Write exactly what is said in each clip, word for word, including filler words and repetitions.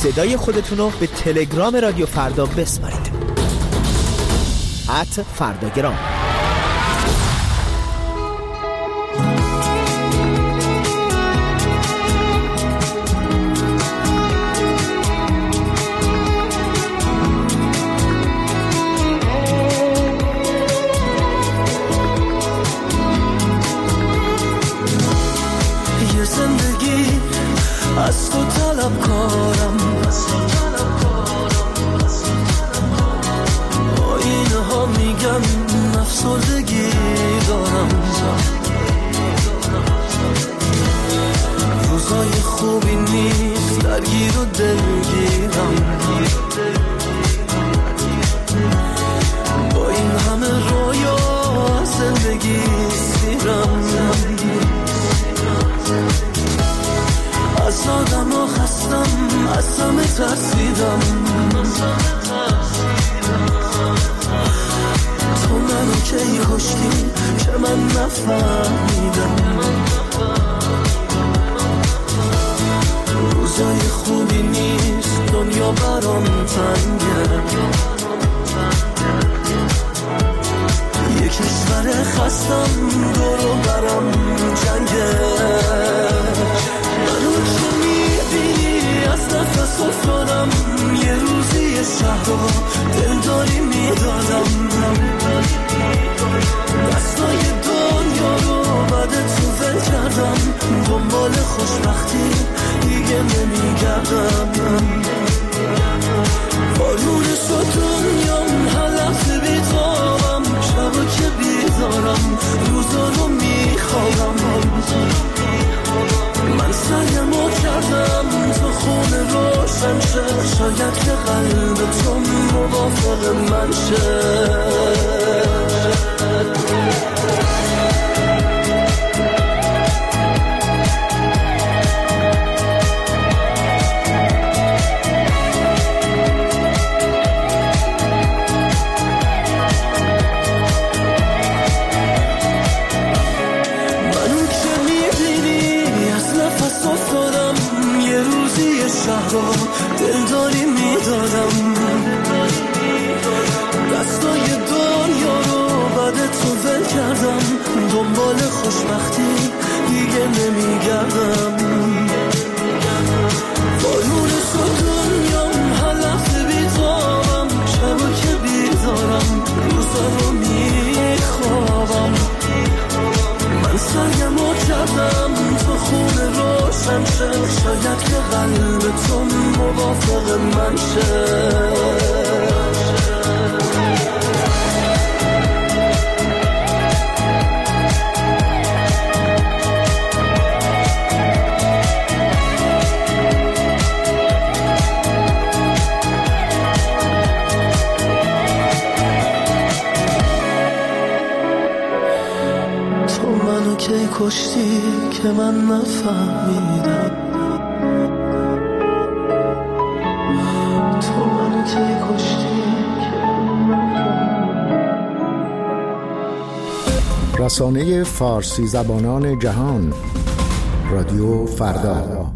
صدای خودتون رو به تلگرام رادیو فردا بسپارید. ات فرداگرام. از تو طلب کارم، آینه ها میگن افسردگی دارم، روزای خوبی نیست درگیر و دلگیرم، با این همه رویا زندگی سیرم، از آدم ها خستم، از همه ترسیدم، تو منو کی کشتی که من نفهمیدم، روزای خوبی نیست دنیا برام تنگه، یه کشور خستم دورو برام جنگه، منو که میبینی از نفس افتادم، یه روزی یه شهر رو دلداری میدادم، دستای دنیا رو بعد تو ول کردم، دنبال خوشبختی دیگه نمیگردم، بارون شد دنیام هر لحظه بیتابم، شبا که بیدارم روزا رو میخوابم، من سعیمو کردم تو خونه روشن شه، شاید که قلب تو موافق من شه، دلداری میدادم، دستای دنیا رو بعد تو ول کردم، دنبال خوشبختی دیگه نمیگردم، بارون شد دنیام هر لحظه بیتابم، شبا که بیدارم روزا رو میخوابم، من سعیمو کردم تو خونه روشن شه، شاید که قلب تو موافق من شه، تو منو کی کشتی که من نفهمیدم، تو منو کی کشتی که رسانه فارسی زبانان جهان، رادیو فردا.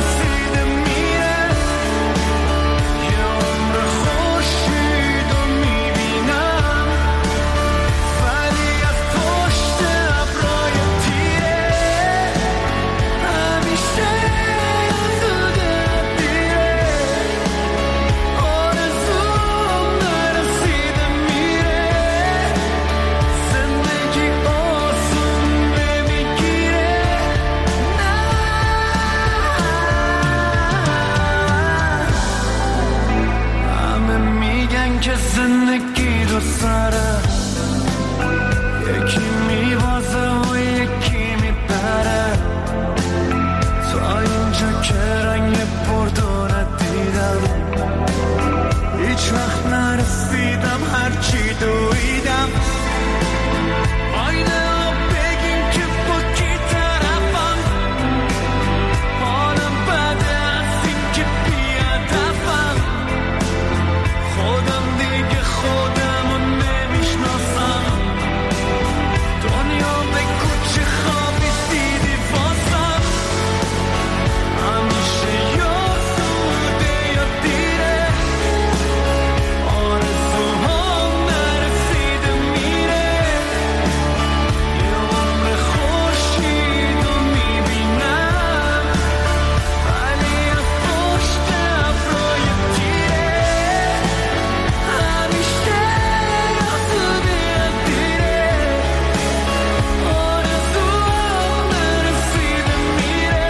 تو زندگی دو سره، یکی میبازه و یکی میبره. تا اینجا که رنگ بردو ندیدم، هیچ وقت نرسیدم هرچی دویدم. آینه ها بگیم که با کی طرفم، حالم بده از این که بی‌هدفم. خودم دیگه خودم رو نمیشناسم. دنیا به کوچه خوابی دیدی واسم، همیشه یا زوده یا دیره. آرزوهام نرسیده میره، یه عمر خورشید رو میبینم، ولی از پشت ابرای تیره. همیشه یا زوده یا دیره، آرزوهام نرسیده میره.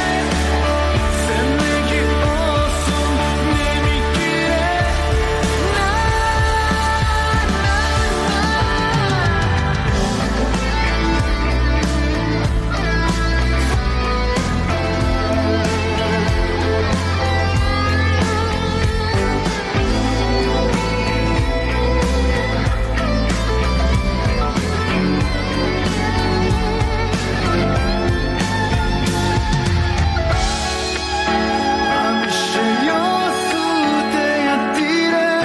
زندگی آسون نمیگیره، نه نه همیشه یا زوده یا دیره،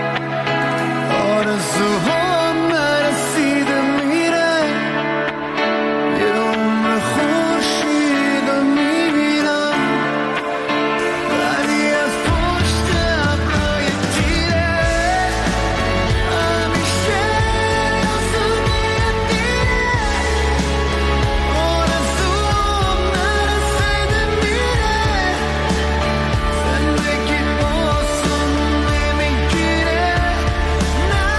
آرزوهام نرسیده میره. یه عمر خورشید رو میبینم، ولی از پشت ابرای تیره. همیشه یا زوده یا دیره، آرزوهام نرسیده میره. زندگی آسون نمیگیره، نه.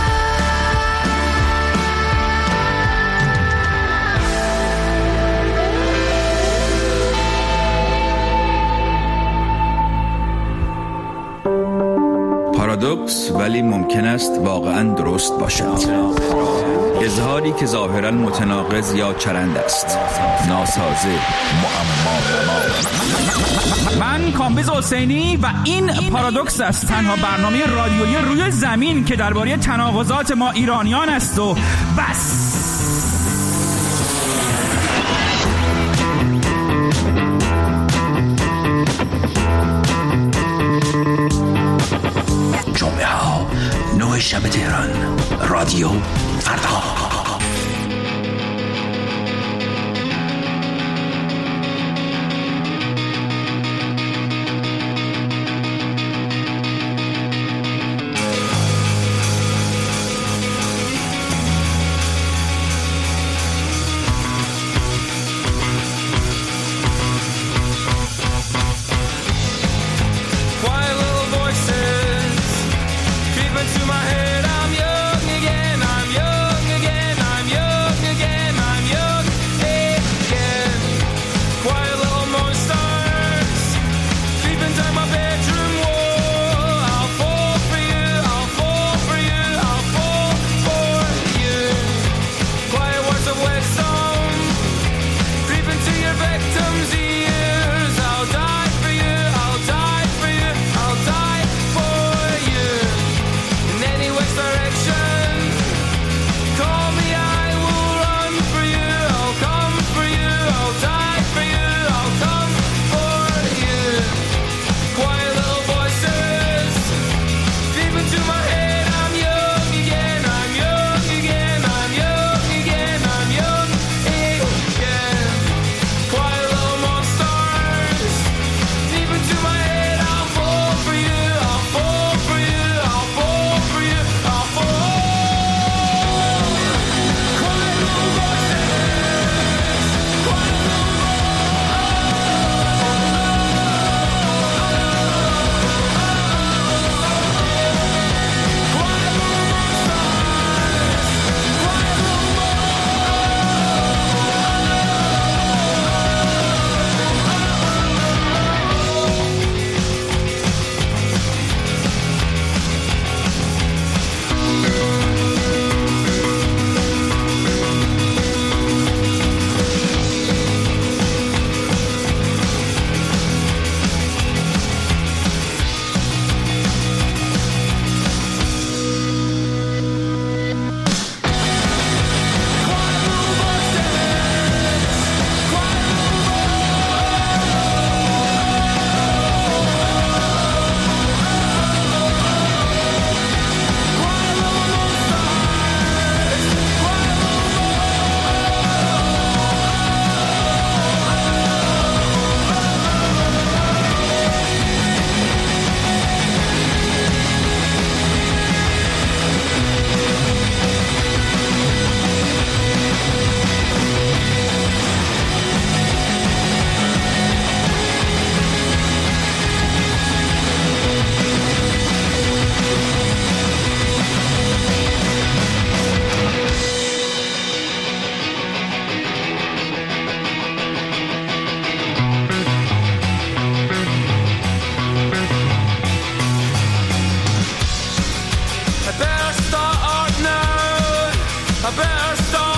پارادوکس ولی ممکن است واقعاً درست باشد. اظهاری که ظاهراً متناقض یا چرند است، ناسازه، معما. من کامبیز حسینی و این پارادوکس است، تنها برنامه رادیویی روی زمین که درباره تناقضات ما ایرانیان است و بس. جمعه ها نه شب تهران، رادیو فردا. Quiet little voices creep into my head. I'm young again, I'm young again. start now. I better start.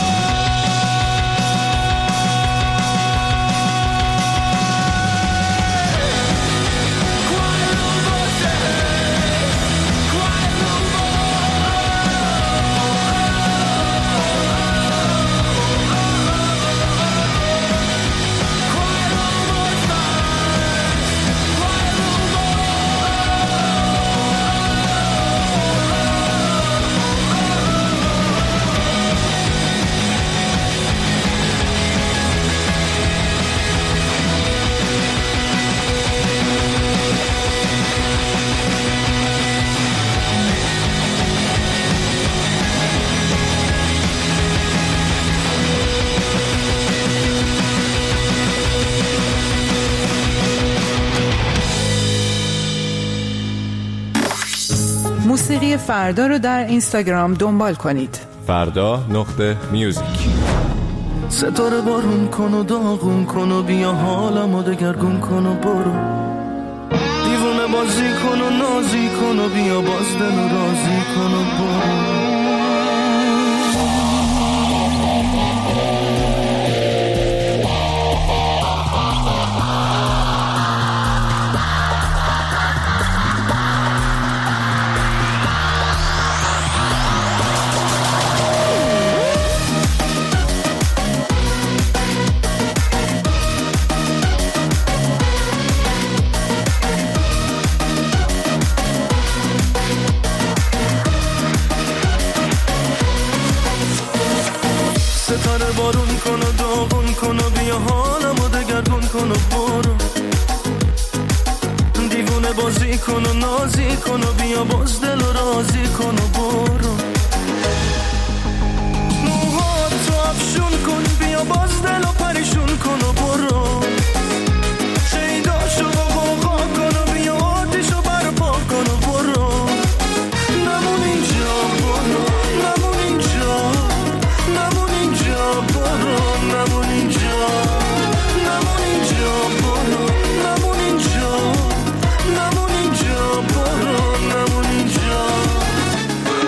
موسیقی فردا رو در اینستاگرام دنبال کنید. فردا نقطه میوزیک. ستاره بارون کن و داغون کن و بیا حالمو دگرگون کن و برو. دیوونه بازی کن و نازی کن و بیا باز دل و رازی کن و برو. ستاره بارون کن و داغون کن و بیا حالمو دگرگون کن و برو. دیوونه بازی کن و نازی کن و بیا باز دل و رازی کن و برو. موهاتو افشون کن بیا باز دل و پریشون کن و برو. شیداشو با غوغا کن و بیا آتیشو برپا کن و برو. نمون اینجا برو، نمون اینجا، نمون اینجا برو، نمون اینجا، نمون اینجا برو، نمون اینجا، نمون اینجا برو، نمون اینجا.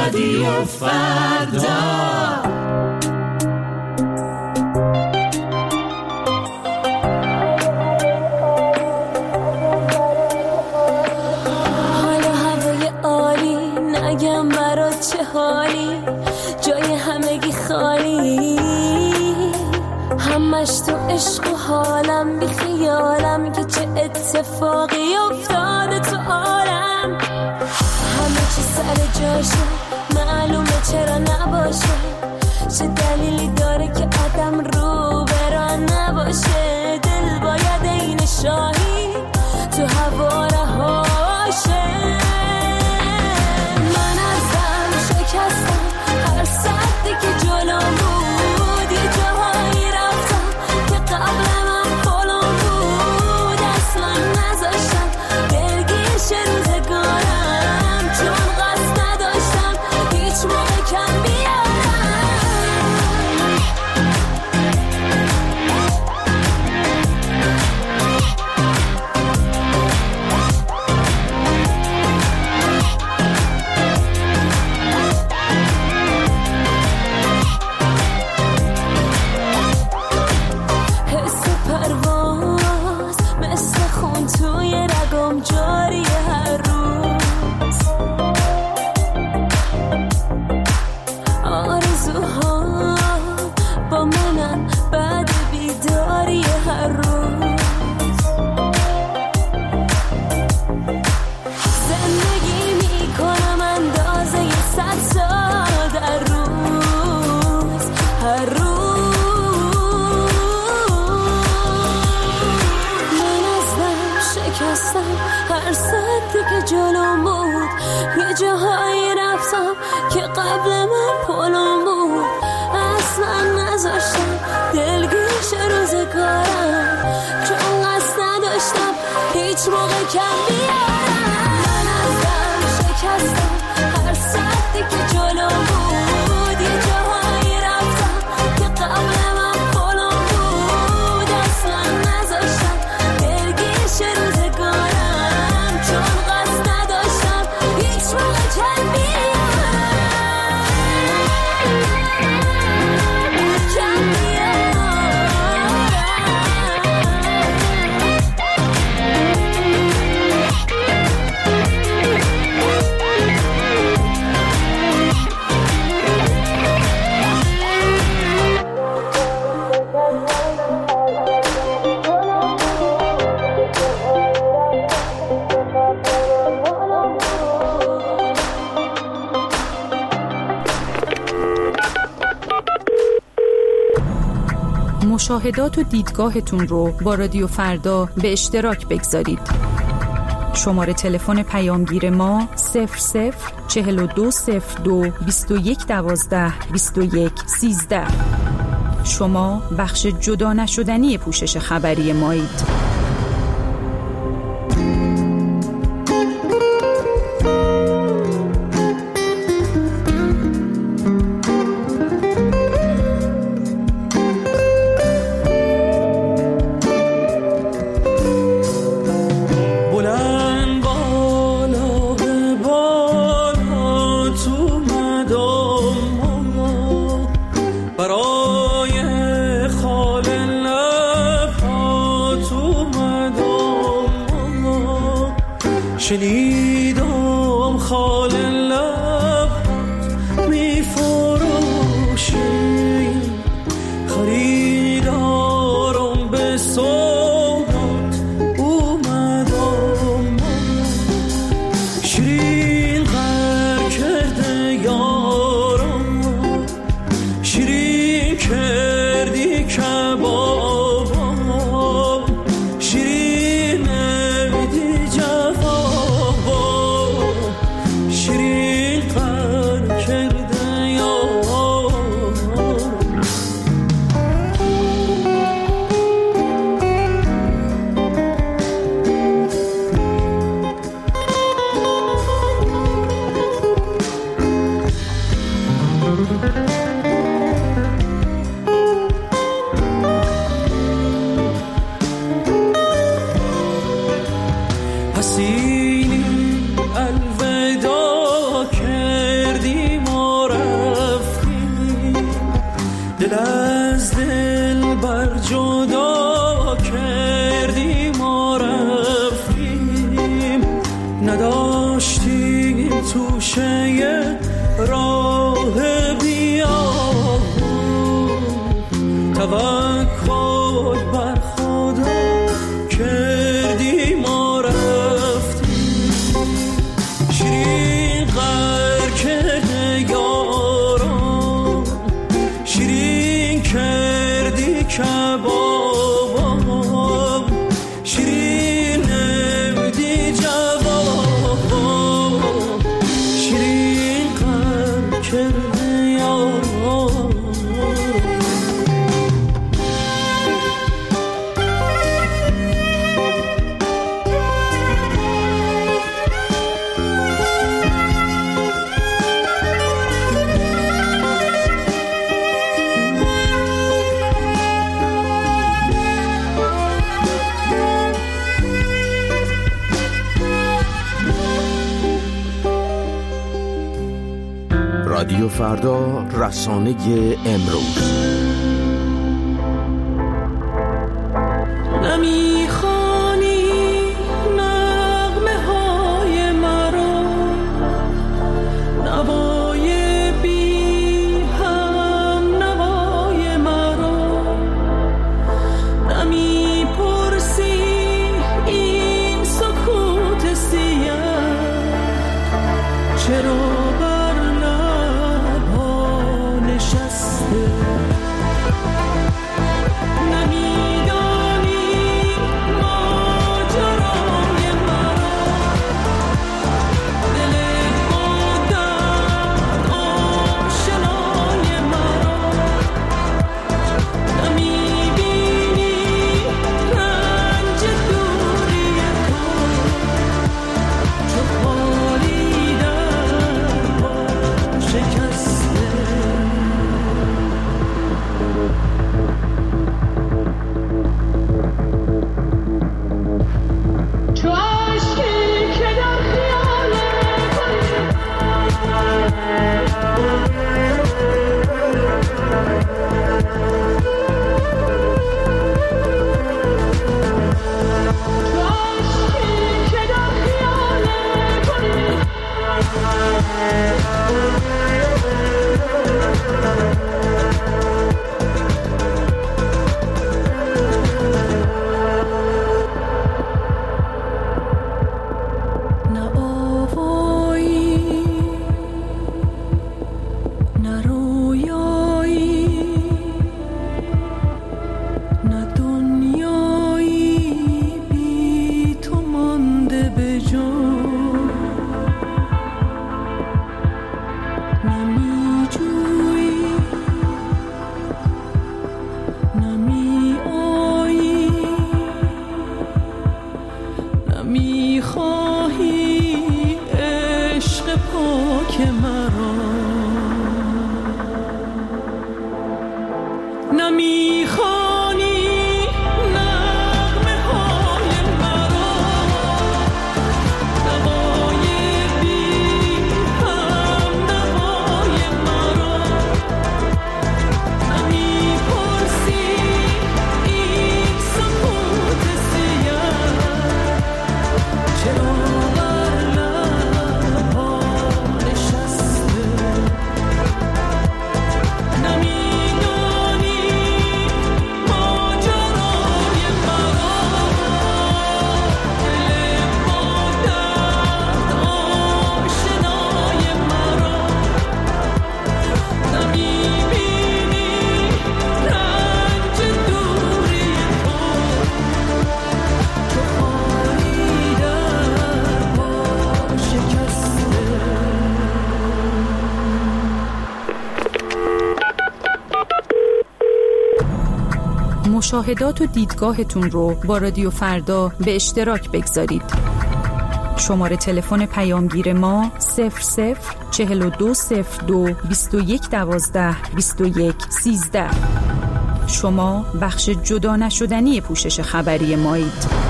رادیو فردا. همش تو عشق و حالم بی خیالم که چه اتفاقی افتاده تو عالم. همه چی سر جاشه معلومه چرا نباشه، چه دلیلی داره که آدم رو برا نباشه. دل باید این شاهی تو هوا رهاشه. من ازم شکستم هر سطحی که جلوم بود، یه جاهایی رفتم که قبل من پلم بود. اصلا نذاشتم دلگیر شه روزگارم، چون قصد نداشتم هیچ موقع کم بیارم. مشاهدات و دیدگاهتون رو با رادیو فردا به اشتراک بگذارید. شماره تلفن پیامگیر ما صفر صفر چهل و دو صفر دو بیست و یک دوازده بیست و یک سیزده. شما بخش جدا نشدنی پوشش خبری مایید. شنیدم خال لبت می فروشی، خریدارم به صورت اومدم. شیرین غر کرده یارم، شیرین کردی کبابم، شیرین نمیدی جفا، داشتیم توشه راه بیا، توکل بر خدا کردی ما رفتیم، شیرین غر کرده یاران، شیرین کردی کبابم، شیرین نمدی جوابم، شیرین غر کرده یاران. رادیو فردا، رسانه امروز. نمیخوانی نغمه های مرا، نوای بی هم نوای مرا، نمیپرسی این سکوت سیاه چرا مشاهدات و دیدگاهتون رو با رادیو فردا به اشتراک بگذارید. شماره تلفن پیامگیر ما صفر صفر چهل و دو صفر دو بیست و یک دوازده بیست و یک سیزده. شما بخش جدا نشدنی پوشش خبری مایید.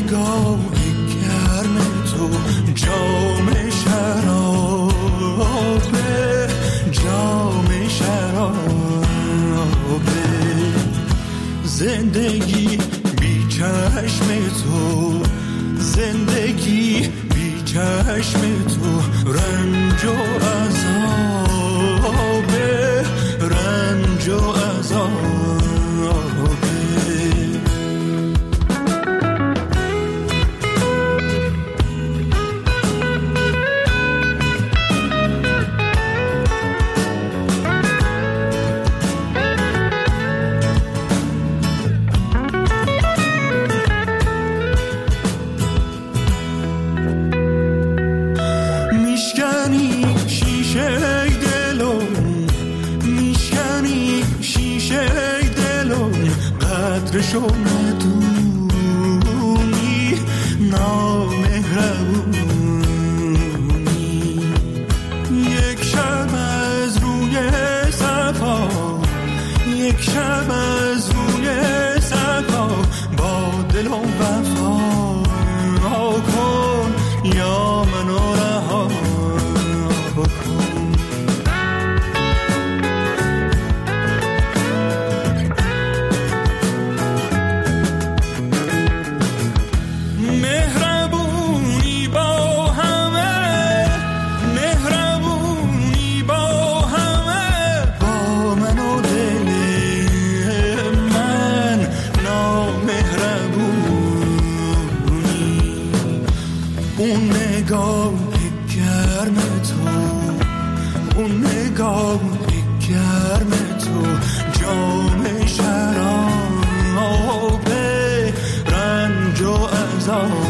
نگاه گرم تو جام شرابه، جام شرابه. زندگی بی چشم تو، زندگی بی چشم تو رنج و عذابه، رنج و عذابه. قدرشو ندونی، نامهربونی. یک شب از روی صفا، یک شب از روی صفا با دل و وفا کن یا منو رها کن. اون نگاه گرم تو، اون نگاه گرم تو جام شرابه، رنج و عذاب.